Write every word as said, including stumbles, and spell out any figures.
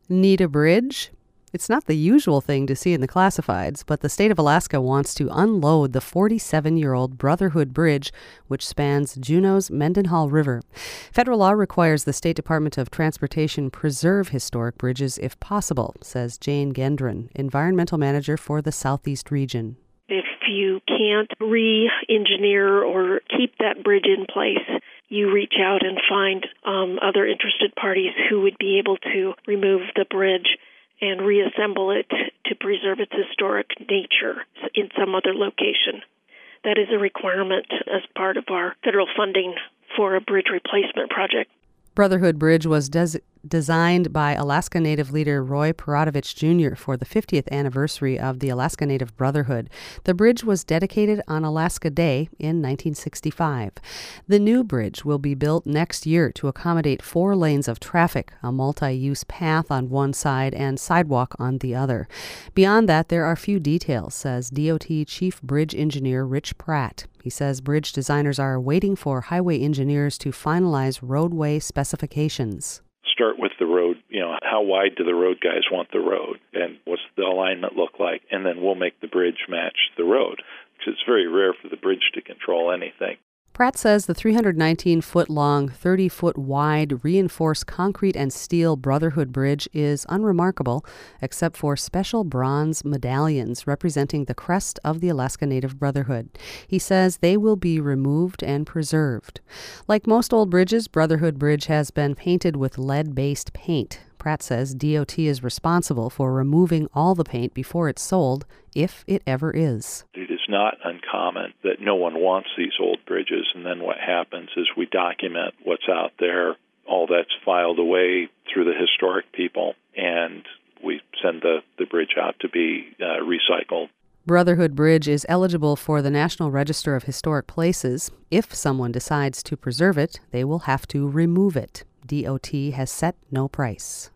Need a bridge? It's not the usual thing to see in the classifieds, but the state of Alaska wants to unload the forty-seven-year-old Brotherhood Bridge, which spans Juneau's Mendenhall River. Federal law requires the State Department of Transportation preserve historic bridges if possible, says Jane Gendron, environmental manager for the Southeast region. If you can't re-engineer or keep that bridge in place, you reach out and find um, other interested parties who would be able to remove the bridge and reassemble it to preserve its historic nature in some other location. That is a requirement as part of our federal funding for a bridge replacement project. Brotherhood Bridge was des- designed by Alaska Native leader Roy Perodovich Junior for the fiftieth anniversary of the Alaska Native Brotherhood. The bridge was dedicated on Alaska Day in nineteen sixty-five. The new bridge will be built next year to accommodate four lanes of traffic, a multi-use path on one side and sidewalk on the other. Beyond that, there are few details, says D O T Chief Bridge Engineer Rich Pratt. He says bridge designers are waiting for highway engineers to finalize roadway specifications. Start with the road, you know, how wide do the road guys want the road, and what's the alignment look like, and then we'll make the bridge match the road, because it's very rare for the bridge to control anything. Pratt says the three hundred nineteen foot long, thirty foot wide, reinforced concrete and steel Brotherhood Bridge is unremarkable, except for special bronze medallions representing the crest of the Alaska Native Brotherhood. He says they will be removed and preserved. Like most old bridges, Brotherhood Bridge has been painted with lead-based paint. Pratt says D O T is responsible for removing all the paint before it's sold, if it ever is. It is not uncommon that no one wants these old bridges, and then what happens is we document what's out there. All that's filed away through the historic people, and we send the, the bridge out to be uh, recycled. Brotherhood Bridge is eligible for the National Register of Historic Places. If someone decides to preserve it, they will have to remove it. D O T has set no price.